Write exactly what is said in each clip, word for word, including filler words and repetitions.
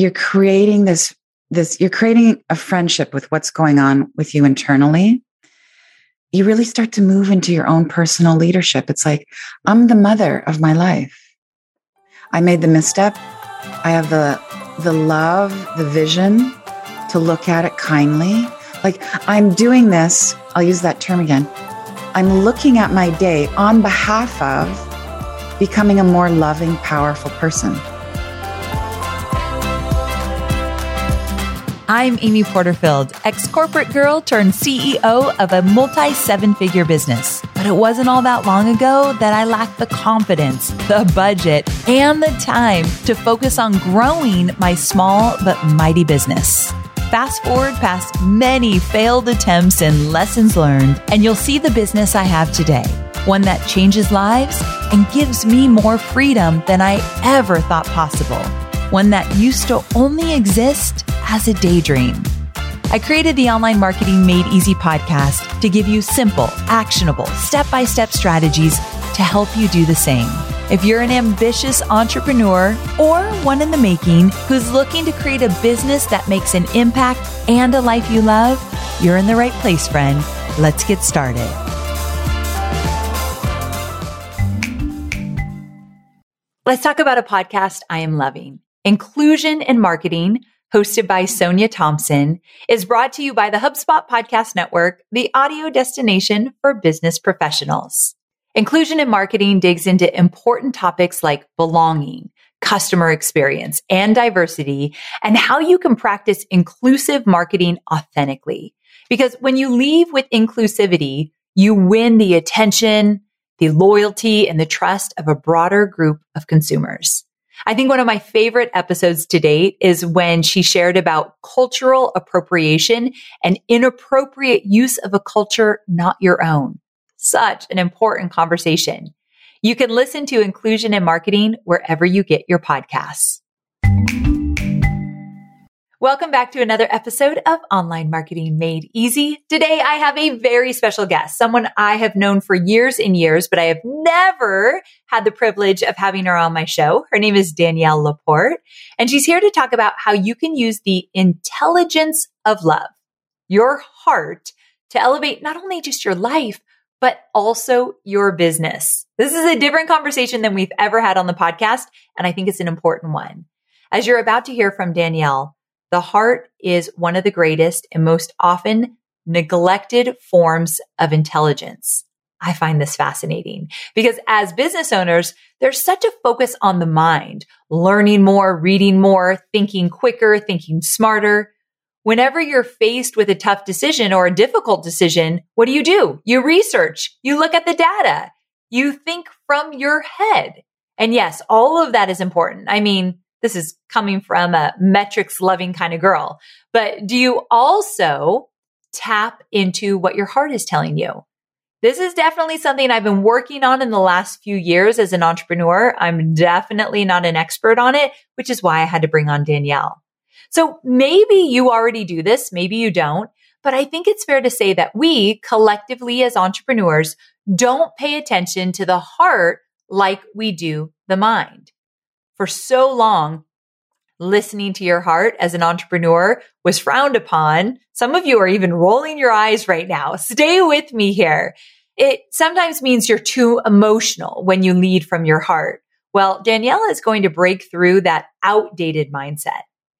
you're creating this, this, you're creating a friendship with what's going on with you internally. You really start to move into your own personal leadership. It's like, I'm the mother of my life. I made the misstep. I have the, the love, the vision to look at it kindly. Like, I'm doing this. I'll use that term again. I'm looking at my day on behalf of becoming a more loving, powerful person. I'm Amy Porterfield, ex-corporate girl turned C E O of a multi-seven-figure business. But it wasn't all that long ago that I lacked the confidence, the budget, and the time to focus on growing my small but mighty business. Fast forward past many failed attempts and lessons learned, and you'll see the business I have today. One that changes lives and gives me more freedom than I ever thought possible. One that used to only exist as a daydream. I created the Online Marketing Made Easy podcast to give you simple, actionable, step-by-step strategies to help you do the same. If you're an ambitious entrepreneur or one in the making who's looking to create a business that makes an impact and a life you love, you're in the right place, friend. Let's get started. Let's talk about a podcast I am loving. Inclusion in Marketing, hosted by Sonia Thompson, is brought to you by the HubSpot Podcast Network, the audio destination for business professionals. Inclusion in Marketing digs into important topics like belonging, customer experience, and diversity, and how you can practice inclusive marketing authentically. Because when you leave with inclusivity, you win the attention, the loyalty, and the trust of a broader group of consumers. I think one of my favorite episodes to date is when she shared about cultural appropriation and inappropriate use of a culture not your own. Such an important conversation. You can listen to Inclusion in Marketing wherever you get your podcasts. Welcome back to another episode of Online Marketing Made Easy. Today, I have a very special guest, someone I have known for years and years, but I have never had the privilege of having her on my show. Her name is Danielle Laporte, and she's here to talk about how you can use the intelligence of love, your heart, to elevate not only just your life, but also your business. This is a different conversation than we've ever had on the podcast, and I think it's an important one. As you're about to hear from Danielle, the heart is one of the greatest and most often neglected forms of intelligence. I find this fascinating because as business owners, there's such a focus on the mind, learning more, reading more, thinking quicker, thinking smarter. Whenever you're faced with a tough decision or a difficult decision, what do you do? You research, you look at the data, you think from your head. And yes, all of that is important. I mean, this is coming from a metrics loving kind of girl. But do you also tap into what your heart is telling you? This is definitely something I've been working on in the last few years as an entrepreneur. I'm definitely not an expert on it, which is why I had to bring on Danielle. So maybe you already do this, maybe you don't, but I think it's fair to say that we collectively as entrepreneurs don't pay attention to the heart like we do the mind. For so long, listening to your heart as an entrepreneur was frowned upon. Some of you are even rolling your eyes right now. Stay with me here. It sometimes means you're too emotional when you lead from your heart. Well, Danielle is going to break through that outdated mindset.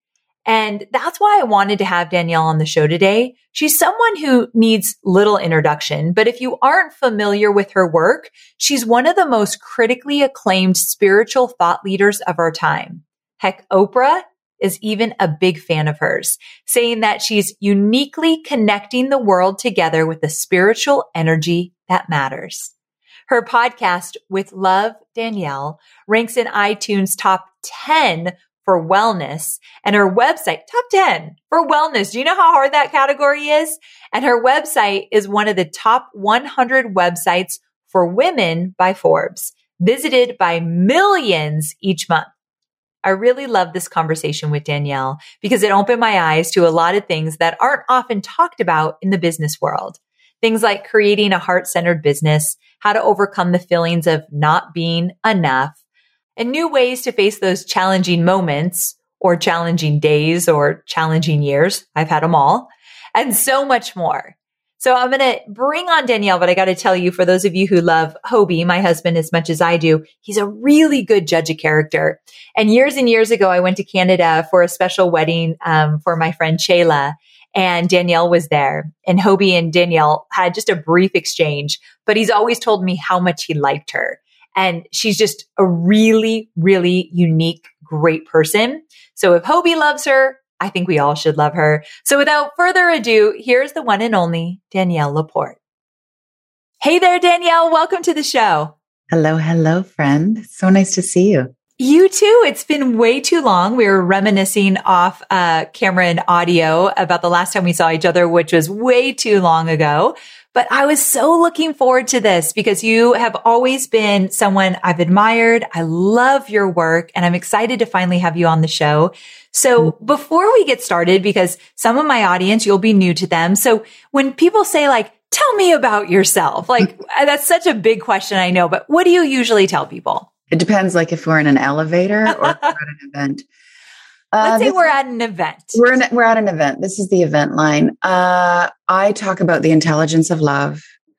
And that's why I wanted to have Danielle on the show today. She's someone who needs little introduction, but if you aren't familiar with her work, she's one of the most critically acclaimed spiritual thought leaders of our time. Heck, Oprah is even a big fan of hers, saying that she's uniquely connecting the world together with the spiritual energy that matters. Her podcast, With Love, Danielle, ranks in iTunes top ten for wellness, and her website, top ten for wellness. Do you know how hard that category is? And her website is one of the top one hundred websites for women by Forbes, visited by millions each month. I really love this conversation with Danielle because it opened my eyes to a lot of things that aren't often talked about in the business world. Things like creating a heart-centered business, how to overcome the feelings of not being enough, and new ways to face those challenging moments, or challenging days or challenging years. I've had them all and so much more. So I'm going to bring on Danielle, but I got to tell you, for those of you who love Hobie, my husband, as much as I do, he's a really good judge of character. And years and years ago, I went to Canada for a special wedding um, for my friend Shayla, and Danielle was there. And Hobie and Danielle had just a brief exchange, but he's always told me how much he liked her. And she's just a really, really unique, great person. So if Hobie loves her, I think we all should love her. So without further ado, here's the one and only Danielle Laporte. Hey there, Danielle. Welcome to the show. Hello, hello, friend. So nice to see you. You too. It's been way too long. We were reminiscing off uh, camera and audio about the last time we saw each other, which was way too long ago. But I was so looking forward to this because you have always been someone I've admired. I love your work, and I'm excited to finally have you on the show. So before we get started, because some of my audience, you'll be new to them. So when people say like, tell me about yourself, like that's such a big question, I know, but what do you usually tell people? It depends, like if we're in an elevator or if we're at an event. Uh, Let's say we're at an event. We're in, we're at an event. This is the event line. Uh, I talk about the intelligence of love.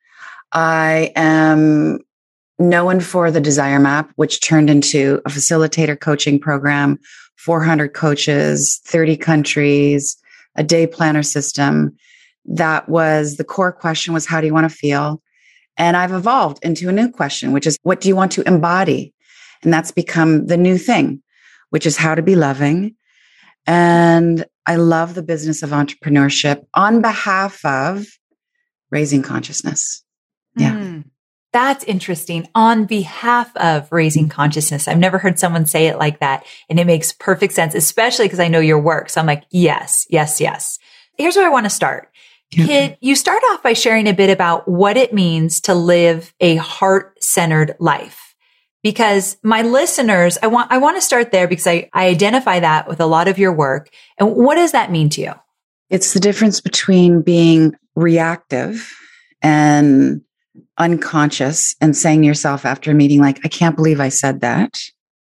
I am known for the Desire Map, which turned into a facilitator coaching program, four hundred coaches, thirty countries, a day planner system. That was the core question was, how do you want to feel? And I've evolved into a new question, which is, what do you want to embody? And that's become the new thing, which is how to be loving. And I love the business of entrepreneurship on behalf of raising consciousness. Yeah. Mm, that's interesting. On behalf of raising consciousness. I've never heard someone say it like that. And it makes perfect sense, especially because I know your work. So I'm like, yes, yes, yes. Here's where I want to start. Kid, you start off by sharing a bit about what it means to live a heart-centered life. Because my listeners, I want, I want to start there because I, I identify that with a lot of your work. And what does that mean to you? It's the difference between being reactive and unconscious and saying to yourself after a meeting, like, I can't believe I said that.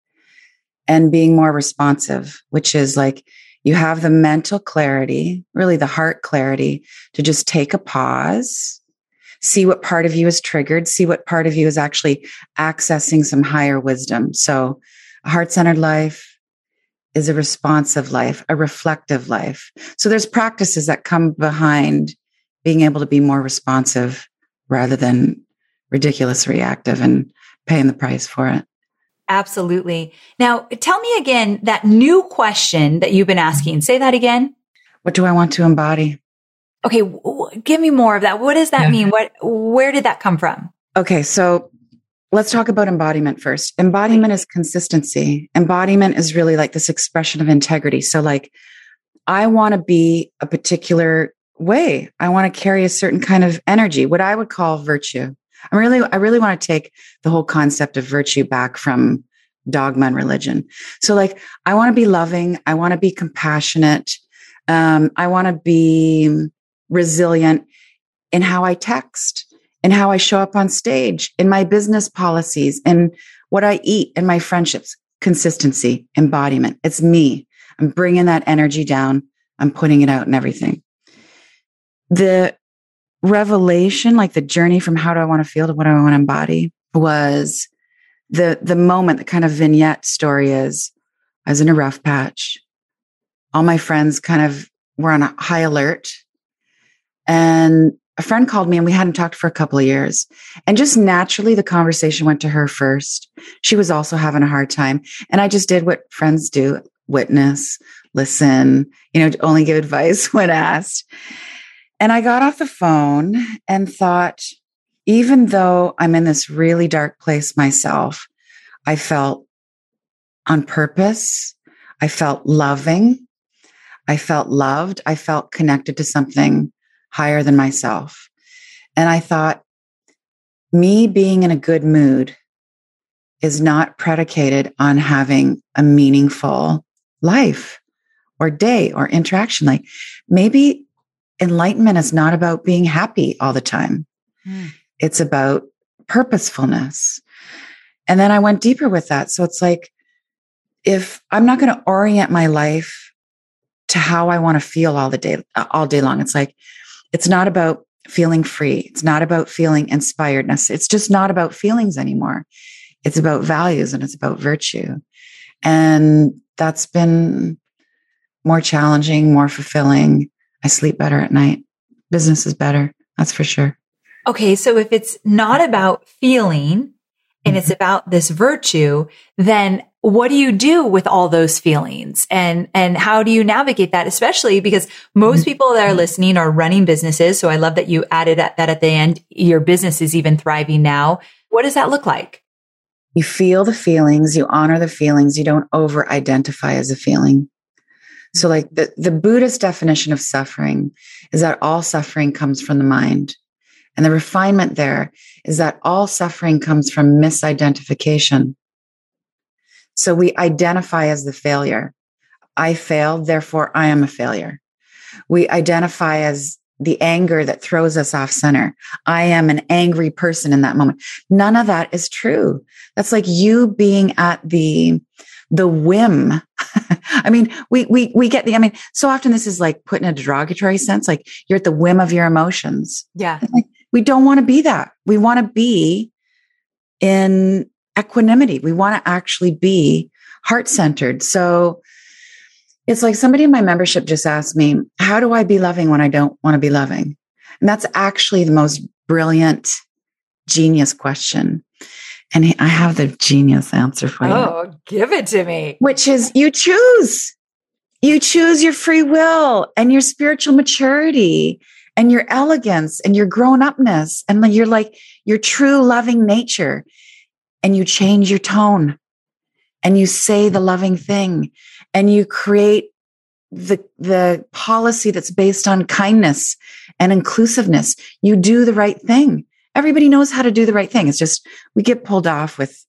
And being more responsive, which is like, you have the mental clarity, really the heart clarity, to just take a pause, see what part of you is triggered, see what part of you is actually accessing some higher wisdom. So a heart-centered life is a responsive life, a reflective life. So there's practices that come behind being able to be more responsive rather than ridiculous reactive and paying the price for it. Absolutely. Now, tell me again that new question that you've been asking. Say that again. What do I want to embody? Okay, w- give me more of that. What does that yeah. mean? What, where did that come from? Okay, so let's talk about embodiment first. Embodiment is consistency. Embodiment is really like this expression of integrity. So like, I want to be a particular way. I want to carry a certain kind of energy, what I would call virtue. I really, I really want to take the whole concept of virtue back from dogma and religion. So like, I want to be loving. I want to be compassionate. Um, I want to be resilient in how I text, in how I show up on stage, in my business policies, in what I eat, in my friendships. Consistency, embodiment. It's me. I'm bringing that energy down. I'm putting it out in everything. The revelation, like the journey from how do I want to feel to what do I want to embody, was the the moment, the kind of vignette story is, I was in a rough patch. All my friends kind of were on a high alert. And a friend called me and we hadn't talked for a couple of years. And just naturally, the conversation went to her first. She was also having a hard time. And I just did what friends do, witness, listen, you know, only give advice when asked. And I got off the phone and thought, even though I'm in this really dark place myself, I felt on purpose. I felt loving. I felt loved. I felt connected to something higher than myself. And I thought, me being in a good mood is not predicated on having a meaningful life or day or interaction. Like maybe enlightenment is not about being happy all the time. Mm. It's about purposefulness. And then I went deeper with that. So it's like, if I'm not going to orient my life to how I want to feel all the day, all day long, it's like, it's not about feeling free. It's not about feeling inspiredness. It's just not about feelings anymore. It's about values and it's about virtue. And that's been more challenging, more fulfilling. I sleep better at night. Business is better. That's for sure. Okay. So if it's not about feeling and it's about this virtue, then what do you do with all those feelings? And, and how do you navigate that? Especially because most people that are listening are running businesses. So I love that you added that at the end. Your business is even thriving now. What does that look like? You feel the feelings, you honor the feelings, you don't over identify as a feeling. So like the, the Buddhist definition of suffering is that all suffering comes from the mind. And the refinement there is that all suffering comes from misidentification. So we identify as the failure. I failed, therefore I am a failure. We identify as the anger that throws us off center. I am an angry person in that moment. None of that is true. That's like you being at the, the whim. I mean, we, we, we get the, I mean, so often this is like put in a derogatory sense, like you're at the whim of your emotions. Yeah. Like, we don't want to be that. We want to be in equanimity. We want to actually be heart-centered. So it's like somebody in my membership just asked me, how do I be loving when I don't want to be loving? And that's actually the most brilliant, genius question. And I have the genius answer for you. Oh, give it to me. Which is you choose. You choose your free will and your spiritual maturity and your elegance and your grown-upness and you're like your true loving nature. And you change your tone and you say the loving thing and you create the, the policy that's based on kindness and inclusiveness. You do the right thing. Everybody knows how to do the right thing. It's just, we get pulled off with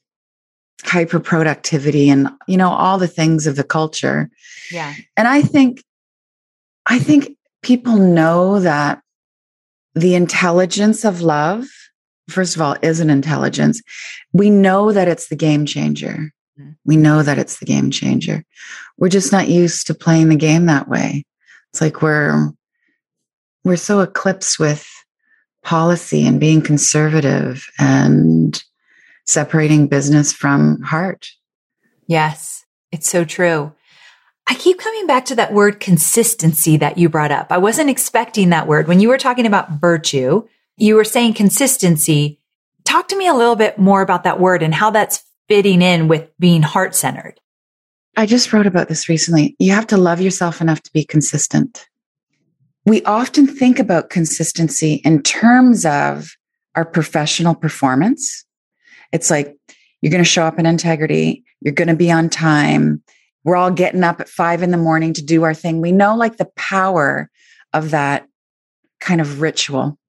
hyper productivity and, you know, all the things of the culture. Yeah. And I think, I think people know that the intelligence of love, first of all, is an intelligence. We know that it's the game changer. We know that it's the game changer. We're just not used to playing the game that way. It's like we're, we're so eclipsed with policy and being conservative and separating business from heart. Yes, it's so true. I keep coming back to that word consistency that you brought up. I wasn't expecting that word. When you were talking about virtue, you were saying consistency. Talk to me a little bit more about that word and how that's fitting in with being heart-centered. I just wrote about this recently. You have to love yourself enough to be consistent. We often think about consistency in terms of our professional performance. It's like, you're going to show up in integrity. You're going to be on time. We're all getting up at five in the morning to do our thing. We know like the power of that kind of ritual.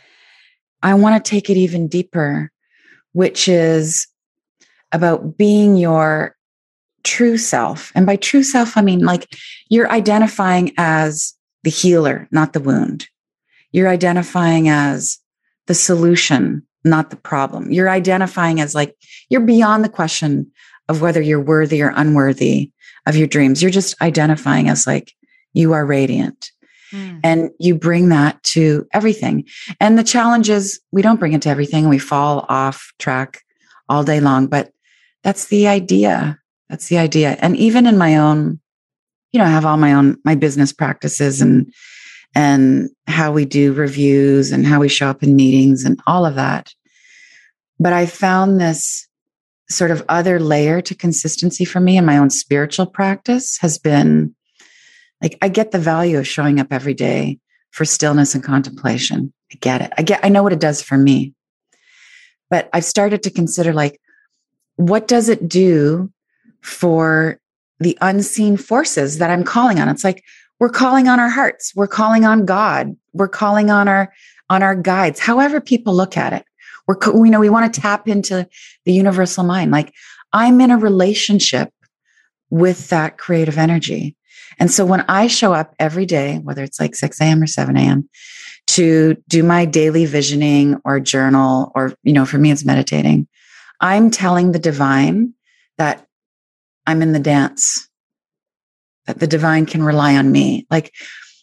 I want to take it even deeper, which is about being your true self. And by true self, I mean like you're identifying as the healer, not the wound. You're identifying as the solution, not the problem. You're identifying as like, you're beyond the question of whether you're worthy or unworthy of your dreams. You're just identifying as like, you are radiant. Mm. And you bring that to everything. And the challenge is we don't bring it to everything. We fall off track all day long, but that's the idea. That's the idea. And even in my own, you know, I have all my own, my business practices and, and how we do reviews and how we show up in meetings and all of that. But I found this sort of other layer to consistency for me in my own spiritual practice has been like, I get the value of showing up every day for stillness and contemplation. I get it. I get, I know what it does for me, but I've started to consider like, what does it do for the unseen forces that I'm calling on? It's like, we're calling on our hearts. We're calling on God. We're calling on our, on our guides, however people look at it. We're, we know we want to tap into the universal mind. Like I'm in a relationship with that creative energy. And so when I show up every day, whether it's like six a.m. or seven a.m. to do my daily visioning or journal, or, you know, for me, it's meditating, I'm telling the divine that I'm in the dance, that the divine can rely on me. Like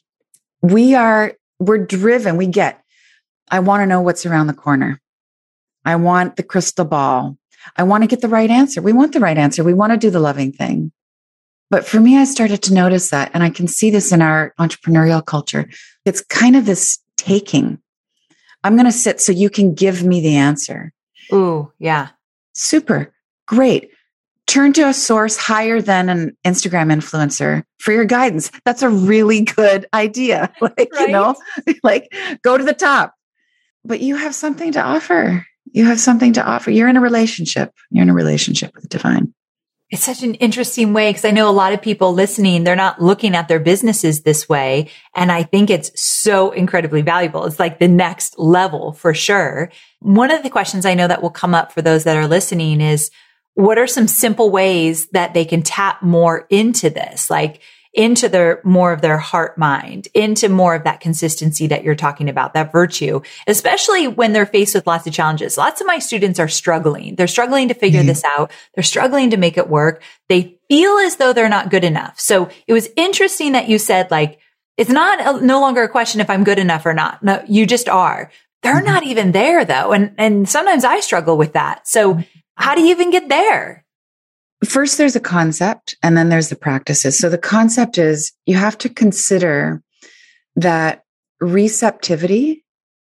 we are, we're driven. We get, I want to know what's around the corner. I want the crystal ball. I want to get the right answer. We want the right answer. We want to do the loving thing. But for me, I started to notice that, and I can see this in our entrepreneurial culture. It's kind of this taking. I'm going to sit so you can give me the answer. Ooh, yeah. Super. Great. Turn to a source higher than an Instagram influencer for your guidance. That's a really good idea. Like, right? You know, like go to the top. But you have something to offer. You have something to offer. You're in a relationship. You're in a relationship with the divine. It's such an interesting way because I know a lot of people listening, they're not looking at their businesses this way. And I think it's so incredibly valuable. It's like the next level for sure. One of the questions I know that will come up for those that are listening is, what are some simple ways that they can tap more into this? Like into their more of their heart mind, into more of that consistency that you're talking about, that virtue, especially when they're faced with lots of challenges. Lots of my students are struggling. They're struggling to figure mm-hmm. this out. They're struggling to make it work. They feel as though they're not good enough. So it was interesting that you said, like, it's not a, no longer a question if I'm good enough or not. No, you just are. They're mm-hmm. not even there though. And, and sometimes I struggle with that. So how do you even get there? First, there's a concept, and then there's the practices. So the concept is you have to consider that receptivity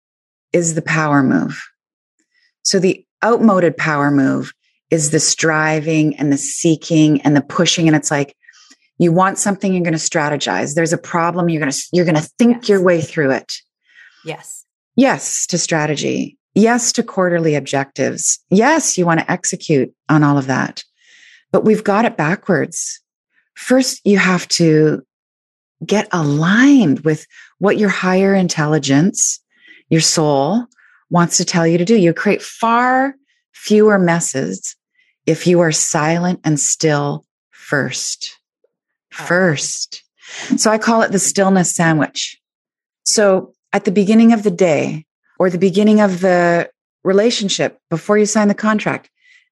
is the power move. So the outmoded power move is the striving and the seeking and the pushing. And it's like, you want something, you're going to strategize. There's a problem, you're going to, you're going to think yes. your way through it. Yes. Yes to strategy. Yes to quarterly objectives. Yes, you want to execute on all of that. But we've got it backwards. First, you have to get aligned with what your higher intelligence, your soul, wants to tell you to do. You create far fewer messes if you are silent and still first. First. So I call it the stillness sandwich. So at the beginning of the day or the beginning of the relationship, before you sign the contract,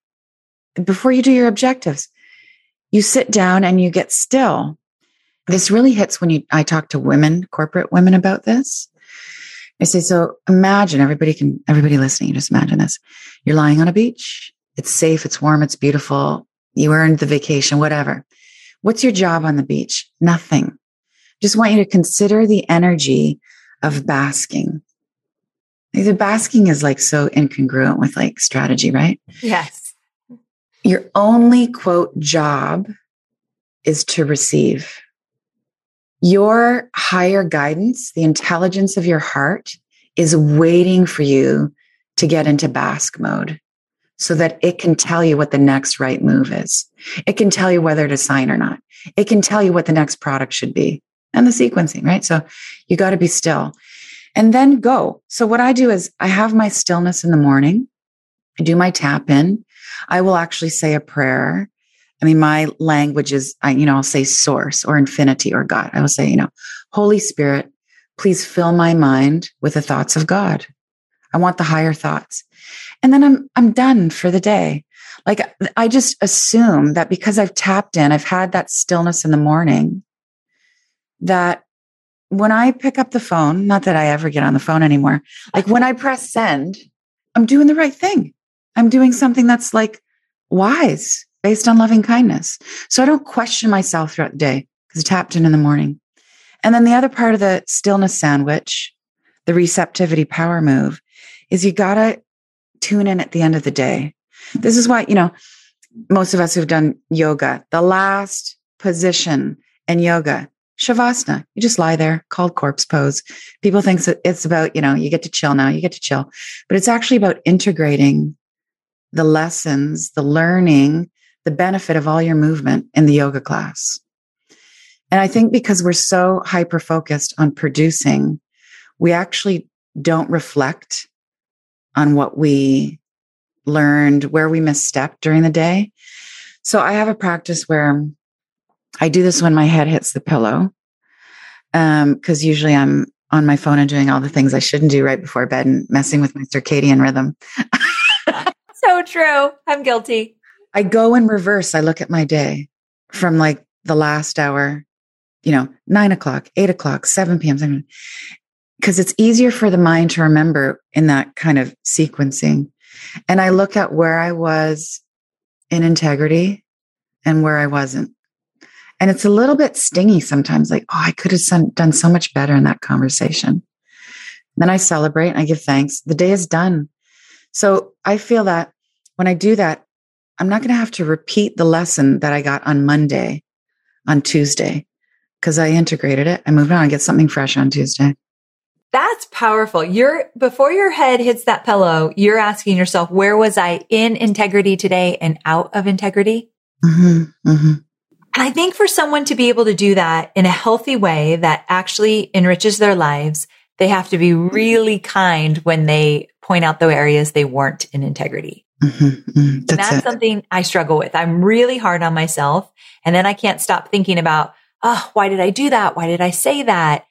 before you do your objectives, you sit down and you get still. This really hits when you, I talk to women, corporate women about this. I say, so imagine everybody can, everybody listening, just imagine this. You're lying on a beach. It's safe. It's warm. It's beautiful. You earned the vacation, whatever. What's your job on the beach? Nothing. Just want you to consider the energy of basking. The basking is like so incongruent with like strategy, right? Yes. Your only quote job is to receive. Your higher guidance, the intelligence of your heart, is waiting for you to get into bask mode so that it can tell you what the next right move is. It can tell you whether to sign or not. It can tell you what the next product should be and the sequencing, right? So you got to be still and then go. So what I do is I have my stillness in the morning. I do my tap in. I will actually say a prayer. I mean, my language is, I, you know, I'll say source or infinity or God. I will say, you know, Holy Spirit, please fill my mind with the thoughts of God. I want the higher thoughts. And then I'm, I'm done for the day. Like I just assume that because I've tapped in, I've had that stillness in the morning, that when I pick up the phone, not that I ever get on the phone anymore, like when I press send, I'm doing the right thing. I'm doing something that's like wise based on loving kindness. So I don't question myself throughout the day because I tapped in in the morning. And then the other part of the stillness sandwich, the receptivity power move, is you got to tune in at the end of the day. This is why, you know, most of us who've done yoga, the last position in yoga, Shavasana, you just lie there, called corpse pose. People think it's about, you know, you get to chill now, you get to chill. But it's actually about integrating the lessons, the learning, the benefit of all your movement in the yoga class. And I think because we're so hyper-focused on producing, we actually don't reflect on what we learned, where we misstepped during the day. So I have a practice where I do this when my head hits the pillow, um, because usually I'm on my phone and doing all the things I shouldn't do right before bed and messing with my circadian rhythm. So true. I'm guilty. I go in reverse. I look at my day. from like the last hour, you know, nine o'clock, eight o'clock, seven p.m. Because it's easier for the mind to remember in that kind of sequencing. And I look at where I was in integrity and where I wasn't. And it's a little bit stingy sometimes, like, oh, I could have done so much better in that conversation. Then I celebrate and I give thanks. The day is done. So I feel that when I do that, I'm not going to have to repeat the lesson that I got on Monday, on Tuesday, because I integrated it. I moved on. I get something fresh on Tuesday. That's powerful. You're before your head hits that pillow, you're asking yourself, where was I in integrity today and out of integrity? Mm-hmm, mm-hmm. And I think for someone to be able to do that in a healthy way that actually enriches their lives, they have to be really kind when they point out the areas they weren't in integrity. Mm-hmm, mm-hmm. That's, and that's something I struggle with. I'm really hard on myself. And then I can't stop thinking about, oh, why did I do that? Why did I say that?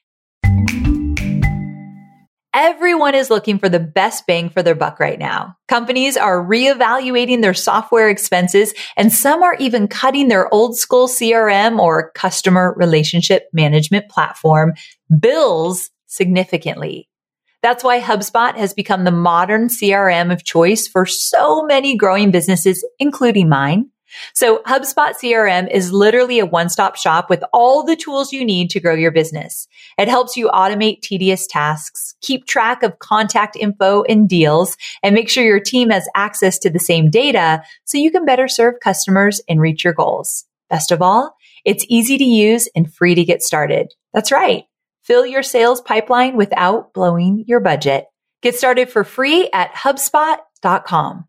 Everyone is looking for the best bang for their buck right now. Companies are reevaluating their software expenses, and some are even cutting their old school C R M or customer relationship management platform bills significantly. That's why HubSpot has become the modern C R M of choice for so many growing businesses, including mine. So HubSpot C R M is literally a one-stop shop with all the tools you need to grow your business. It helps you automate tedious tasks, keep track of contact info and deals, and make sure your team has access to the same data so you can better serve customers and reach your goals. Best of all, it's easy to use and free to get started. That's right. Fill your sales pipeline without blowing your budget. Get started for free at HubSpot dot com.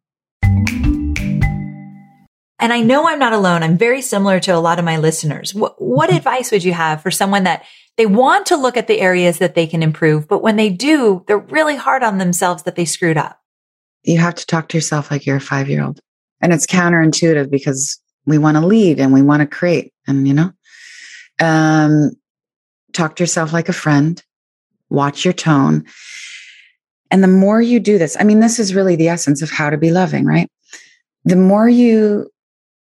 And I know I'm not alone. I'm very similar to a lot of my listeners. What, what advice would you have for someone that they want to look at the areas that they can improve, but when they do, they're really hard on themselves that they screwed up? You have to talk to yourself like you're a five-year-old. And it's counterintuitive because we want to lead and we want to create. And, you know, um, talk to yourself like a friend. Watch your tone. And the more you do this, I mean, this is really the essence of how to be loving, right? The more you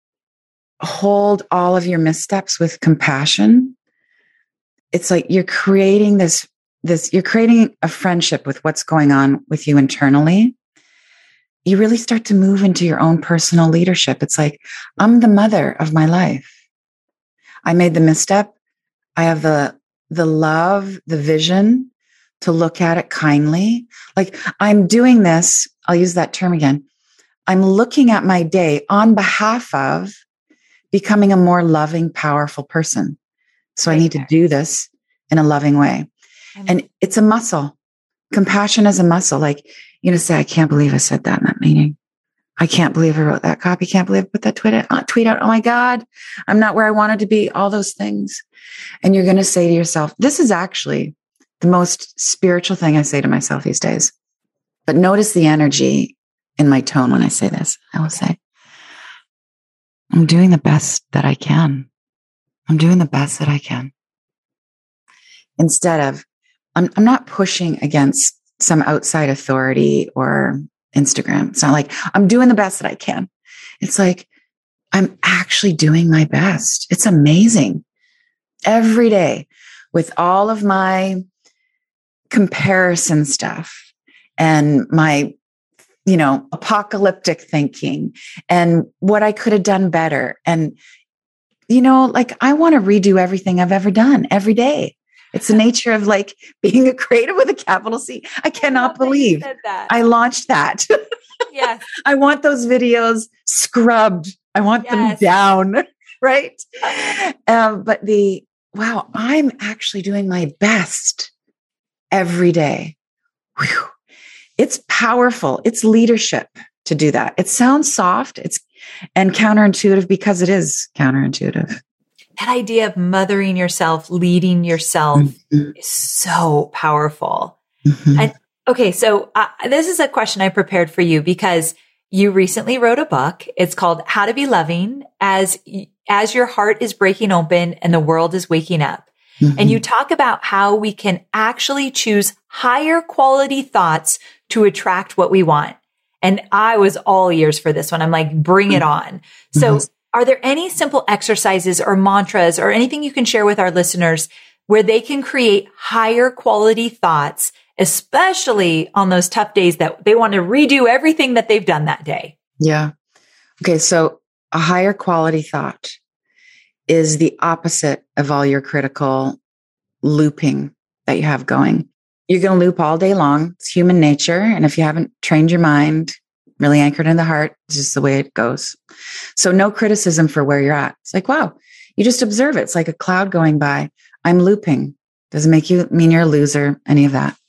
hold all of your missteps with compassion, it's like you're creating this, this, you're creating a friendship with what's going on with you internally. You really start to move into your own personal leadership. It's like, I'm the mother of my life. I made the misstep. I have the, the love, the vision to look at it kindly. Like I'm doing this. I'll use that term again. I'm looking at my day on behalf of becoming a more loving, powerful person. So I need to do this in a loving way. And it's a muscle. Compassion is a muscle. Like, you know, say, I can't believe I said that in that meeting. I can't believe I wrote that copy. Can't believe I put that tweet out. Uh, tweet out. Oh my God, I'm not where I wanted to be. All those things. And you're going to say to yourself, this is actually the most spiritual thing I say to myself these days. But notice the energy in my tone when I say this. I will say, I'm doing the best that I can. I'm doing the best that I can. Instead of, I'm, I'm not pushing against some outside authority or Instagram. It's not like I'm doing the best that I can. It's like, I'm actually doing my best. It's amazing. Every day with all of my comparison stuff and my, you know, apocalyptic thinking and what I could have done better. And, you know, like I want to redo everything I've ever done every day. It's the nature of like being a creative with a capital C. I cannot I believe I launched that. Yes. I want those videos scrubbed. I want yes. them down. Right. Um, but the, wow, I'm actually doing my best every day. Whew. It's powerful. It's leadership to do that. It sounds soft. It's and counterintuitive because it is counterintuitive. That idea of mothering yourself, leading yourself mm-hmm. is so powerful. Mm-hmm. And okay, so uh, this is a question I prepared for you because you recently wrote a book. It's called How to Be Loving as as your heart is breaking open and the world is waking up. Mm-hmm. And you talk about how we can actually choose higher quality thoughts to attract what we want. And I was all ears for this one. I'm like, bring it on. Mm-hmm. So are there any simple exercises or mantras or anything you can share with our listeners where they can create higher quality thoughts, especially on those tough days that they want to redo everything that they've done that day? Yeah. Okay. So a higher quality thought is the opposite of all your critical looping that you have going. You're going to loop all day long. It's human nature. And if you haven't trained your mind, really anchored in the heart, it's just the way it goes. So no criticism for where you're at. It's like, wow, you just observe it. It's like a cloud going by. I'm looping. Doesn't make you mean you're a loser, any of that.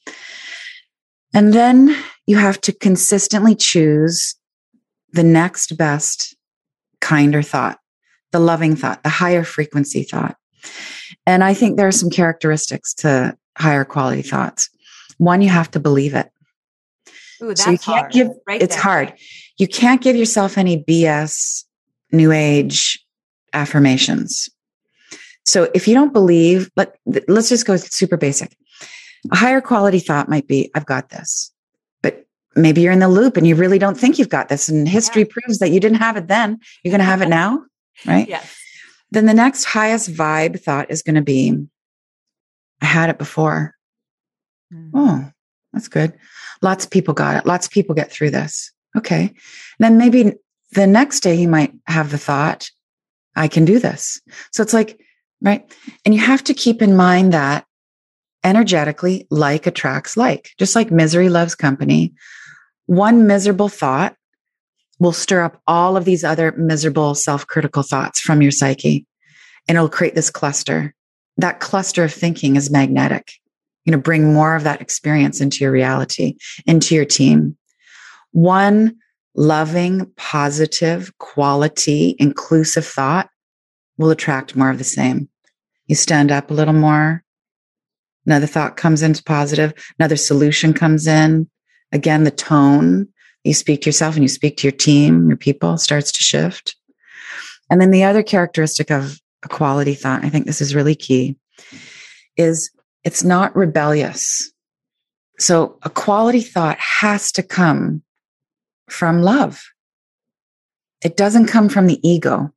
And then you have to consistently choose the next best kinder thought, the loving thought, the higher frequency thought. And I think there are some characteristics to higher quality thoughts. One, you have to believe it. Ooh, that's so you can't hard. give, right it's there. hard. You can't give yourself any B S, new age affirmations. So if you don't believe, let, let's just go super basic. A higher quality thought might be, I've got this. But maybe you're in the loop and you really don't think you've got this. And history yeah. proves that you didn't have it then. You're going to have it now, right? Yes. Then the next highest vibe thought is going to be, I had it before. Mm. Oh, that's good. Lots of people got it. Lots of people get through this. Okay. And then maybe the next day you might have the thought, I can do this. So it's like, right. And you have to keep in mind that energetically, like attracts like, just like misery loves company. One miserable thought will stir up all of these other miserable self-critical thoughts from your psyche. And it'll create this cluster. That cluster of thinking is magnetic. You know, bring more of that experience into your reality, into your team. One loving, positive, quality, inclusive thought will attract more of the same. You stand up a little more. Another thought comes into positive. Another solution comes in. Again, the tone you speak to yourself and you speak to your team, your people starts to shift. And then the other characteristic of a quality thought, I think this is really key, is it's not rebellious. So a quality thought has to come from love. It doesn't come from the ego.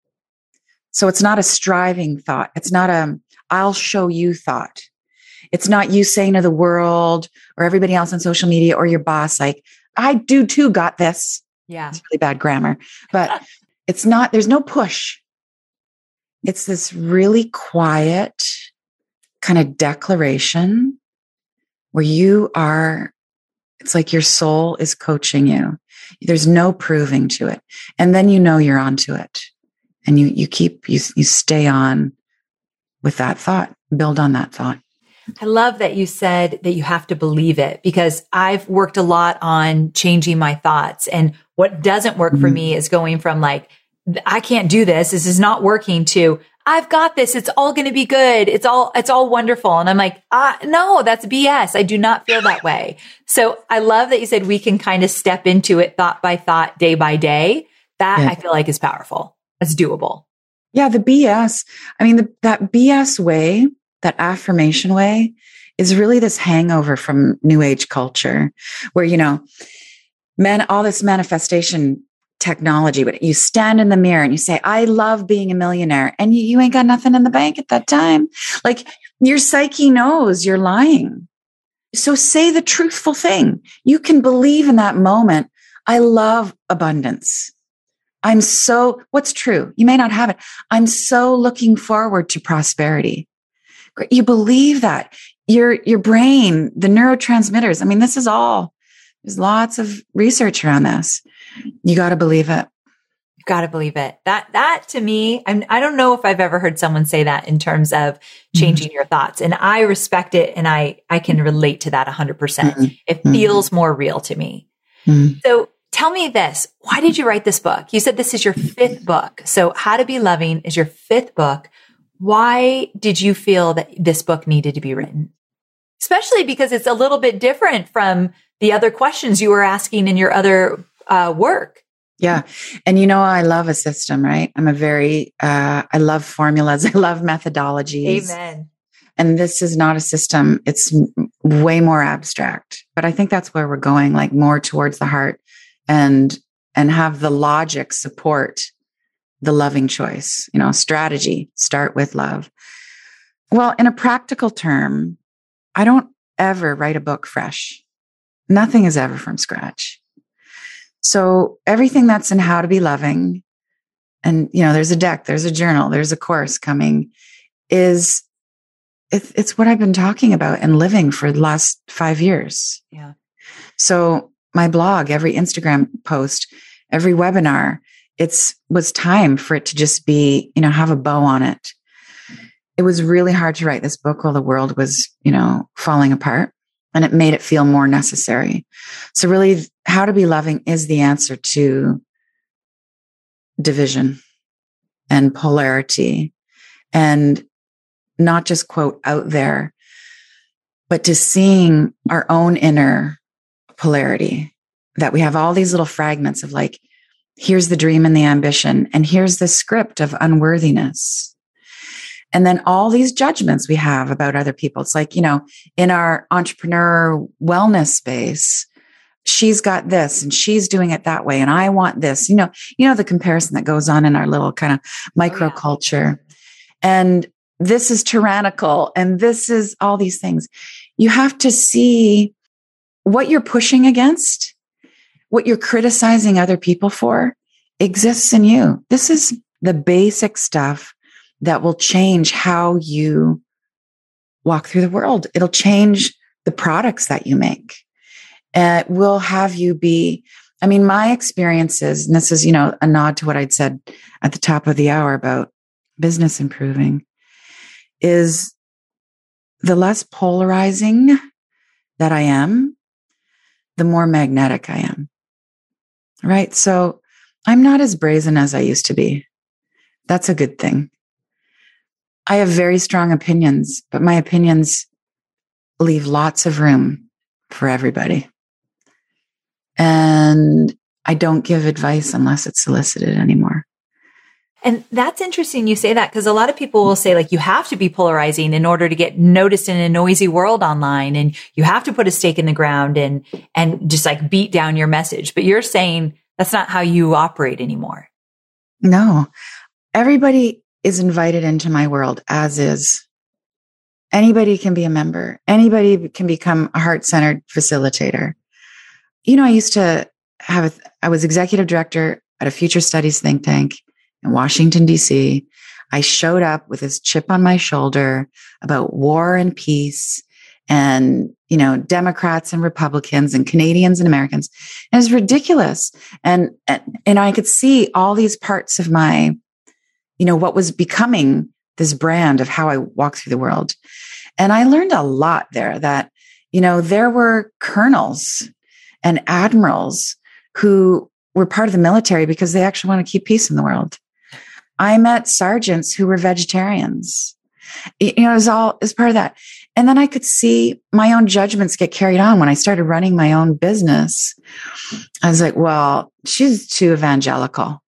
So it's not a striving thought. It's not a, I'll show you thought. It's not you saying to the world or everybody else on social media or your boss, like, I do too, got this. Yeah. It's really bad grammar, but it's not, there's no push. It's this really quiet kind of declaration where you are, it's like your soul is coaching you. There's no proving to it. And then you know you're onto it. And you you keep, you, you stay on with that thought, build on that thought. I love that you said that you have to believe it, because I've worked a lot on changing my thoughts. And what doesn't work mm-hmm. for me is going from like, I can't do this. This is not working to, I've got this. It's all going to be good. It's all, it's all wonderful. And I'm like, ah, no, that's B S. I do not feel that way. So I love that you said we can kind of step into it thought by thought, day by day. That yeah. I feel like is powerful. That's doable. Yeah. The B S, I mean, the, that B S way, that affirmation way is really this hangover from new age culture where, you know, man, all this manifestation technology, but you stand in the mirror and you say, I love being a millionaire. And you, you ain't got nothing in the bank at that time. Like your psyche knows you're lying. So say the truthful thing. You can believe in that moment. I love abundance. I'm so, what's true? You may not have it. I'm so looking forward to prosperity. You believe that your, your brain, the neurotransmitters. I mean, this is all, there's lots of research around this. You got to believe it. You got to believe it. That, that to me, I'm, I don't know if I've ever heard someone say that in terms of changing mm-hmm. your thoughts. And I respect it. And I, I can relate to that a hundred percent. It feels mm-hmm. more real to me. Mm-hmm. So tell me this, why did you write this book? You said this is your fifth book. So How to Be Loving is your fifth book. Why did you feel that this book needed to be written? Especially because it's a little bit different from the other questions you were asking in your other uh, work. Yeah. And you know, I love a system, right? I'm a very, uh, I love formulas. I love methodologies. Amen. And this is not a system. It's way more abstract, but I think that's where we're going, like more towards the heart and, and have the logic support the loving choice, you know, strategy, start with love. Well, in a practical term, I don't ever write a book fresh. Nothing is ever from scratch. So everything that's in How to Be Loving, and, you know, there's a deck, there's a journal, there's a course coming, is it's, it's what I've been talking about and living for the last five years. Yeah. So my blog, every Instagram post, every webinar, it's was time for it to just be, you know, have a bow on it. It was really hard to write this book while the world was, you know, falling apart, and it made it feel more necessary. So really, How to Be Loving is the answer to division and polarity, and not just quote out there, but to seeing our own inner polarity, that we have all these little fragments of like, here's the dream and the ambition, and here's the script of unworthiness. And then all these judgments we have about other people. It's like, you know, in our entrepreneur wellness space, she's got this and she's doing it that way, and I want this, you know, you know, the comparison that goes on in our little kind of microculture. Oh, yeah. And this is tyrannical, and this is all these things. You have to see what you're pushing against, what you're criticizing other people for, exists in you. This is the basic stuff that will change how you walk through the world. It'll change the products that you make. It will have you be, I mean, my experiences, and this is, you know, a nod to what I'd said at the top of the hour about business improving, is the less polarizing that I am, the more magnetic I am. Right? So I'm not as brazen as I used to be. That's a good thing. I have very strong opinions, but my opinions leave lots of room for everybody. And I don't give advice unless it's solicited anymore. And that's interesting you say that, because a lot of people will say, like, you have to be polarizing in order to get noticed in a noisy world online, and you have to put a stake in the ground and, and just like beat down your message. But you're saying that's not how you operate anymore. No, everybody is invited into my world as is. Anybody can be a member. Anybody can become a heart-centered facilitator. You know, I used to have, a, I was executive director at a future studies think tank in Washington, D C. I showed up with this chip on my shoulder about war and peace and, you know, Democrats and Republicans and Canadians and Americans. And it was ridiculous. And, and I could see all these parts of my, you know, what was becoming this brand of how I walk through the world. And I learned a lot there that, you know, there were colonels and admirals who were part of the military because they actually want to keep peace in the world. I met sergeants who were vegetarians. You know, it was all as part of that. And then I could see my own judgments get carried on when I started running my own business. I was like, well, she's too evangelical.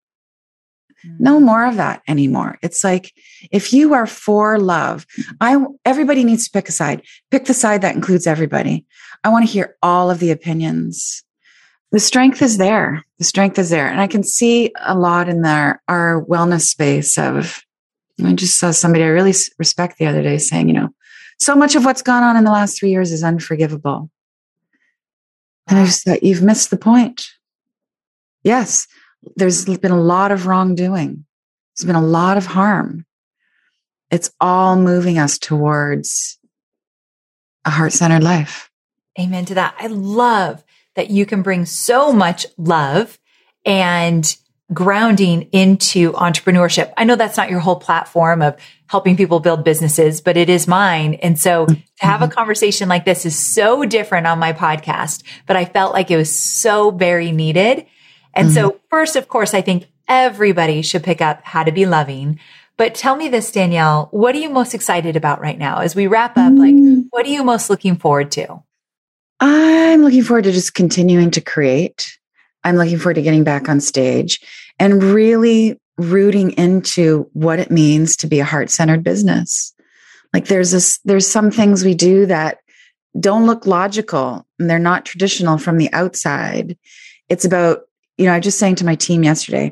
No more of that anymore. It's like, if you are for love, I, everybody needs to pick a side. Pick the side that includes everybody. I want to hear all of the opinions. The strength is there. The strength is there. And I can see a lot in our, our wellness space of, I just saw somebody I really respect the other day saying, you know, so much of what's gone on in the last three years is unforgivable. And I just thought, you've missed the point. Yes, there's been a lot of wrongdoing. There's been a lot of harm. It's all moving us towards a heart-centered life. Amen to that. I love that you can bring so much love and grounding into entrepreneurship. I know that's not your whole platform of helping people build businesses, but it is mine. And so to have a conversation like this is so different on my podcast, but I felt like it was so very needed. And mm-hmm. so first, of course, I think everybody should pick up How to Be Loving. But tell me this, Danielle, what are you most excited about right now? As we wrap up, like, what are you most looking forward to? I'm looking forward to just continuing to create. I'm looking forward to getting back on stage and really rooting into what it means to be a heart-centered business. Like there's this, there's some things we do that don't look logical and they're not traditional from the outside. It's about, you know, I was just saying to my team yesterday,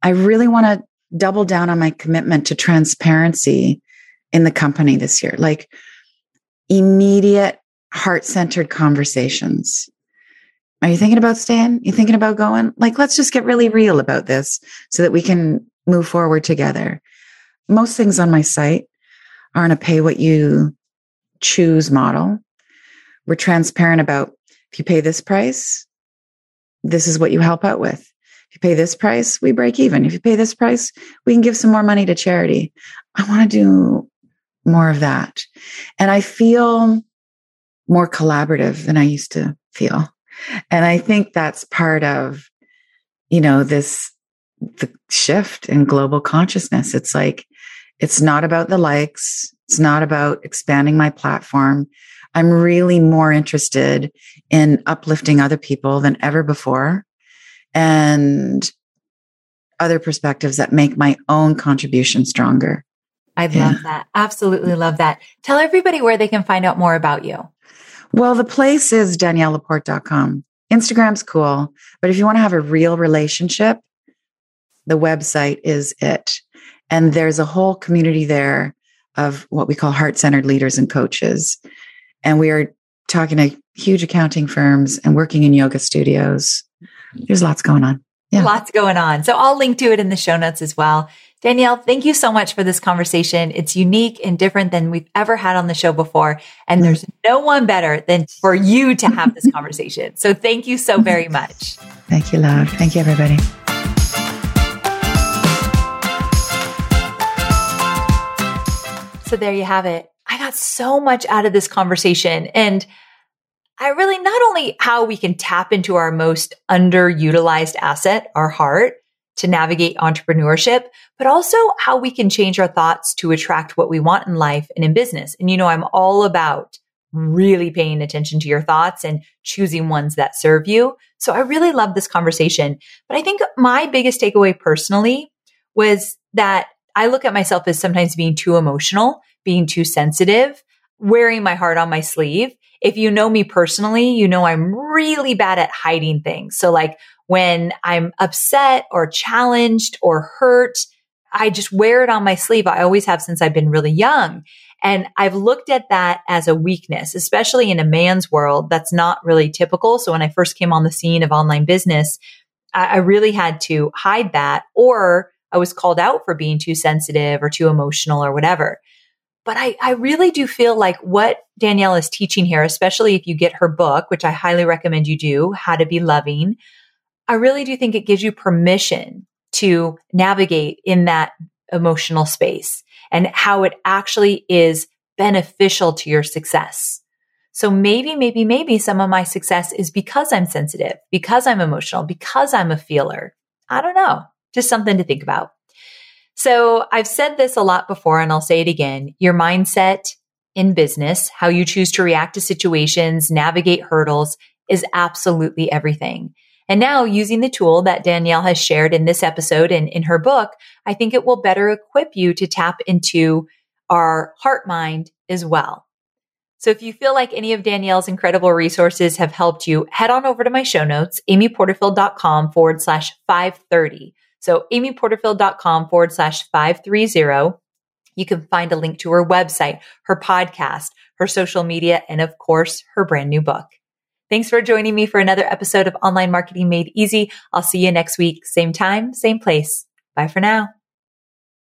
I really want to double down on my commitment to transparency in the company this year, like immediate heart-centered conversations. Are you thinking about staying? You thinking about going? Like, let's just get really real about this so that we can move forward together. Most things on my site aren't a pay what you choose model. We're transparent about, if you pay this price, this is what you help out with. If you pay this price, we break even. If you pay this price, we can give some more money to charity. I want to do more of that. And I feel more collaborative than I used to feel. And I think that's part of, you know, this, the shift in global consciousness. It's like, it's not about the likes. It's not about expanding my platform. I'm really more interested in uplifting other people than ever before, and other perspectives that make my own contribution stronger. I yeah. love that. Absolutely love that. Tell everybody where they can find out more about you. Well, the place is danielle laporte dot com. Instagram's cool, but if you want to have a real relationship, the website is it. And there's a whole community there of what we call heart-centered leaders and coaches. And we are talking to huge accounting firms and working in yoga studios. There's lots going on. Yeah. Lots going on. So I'll link to it in the show notes as well. Danielle, thank you so much for this conversation. It's unique and different than we've ever had on the show before. And there's no one better than for you to have this conversation. So thank you so very much. Thank you, love. Thank you, everybody. So there you have it. I got so much out of this conversation, and I really, not only how we can tap into our most underutilized asset, our heart, to navigate entrepreneurship, but also how we can change our thoughts to attract what we want in life and in business. And you know, I'm all about really paying attention to your thoughts and choosing ones that serve you. So I really love this conversation. But I think my biggest takeaway personally was that I look at myself as sometimes being too emotional, being too sensitive, wearing my heart on my sleeve. If you know me personally, you know I'm really bad at hiding things. So like when I'm upset or challenged or hurt, I just wear it on my sleeve. I always have since I've been really young. And I've looked at that as a weakness, especially in a man's world. That's not really typical. So when I first came on the scene of online business, I, I really had to hide that, or I was called out for being too sensitive or too emotional or whatever. But I, I really do feel like what Danielle is teaching here, especially if you get her book, which I highly recommend you do, How to Be Loving, I really do think it gives you permission to navigate in that emotional space and how it actually is beneficial to your success. So maybe, maybe, maybe some of my success is because I'm sensitive, because I'm emotional, because I'm a feeler. I don't know. Just something to think about. So I've said this a lot before, and I'll say it again. Your mindset in business, how you choose to react to situations, navigate hurdles, is absolutely everything. And now, using the tool that Danielle has shared in this episode and in her book, I think it will better equip you to tap into our heart mind as well. So if you feel like any of Danielle's incredible resources have helped you, head on over to my show notes, amyporterfield.com forward slash 530. So amyporterfield.com forward slash 530. You can find a link to her website, her podcast, her social media, and of course, her brand new book. Thanks for joining me for another episode of Online Marketing Made Easy. I'll see you next week. Same time, same place. Bye for now.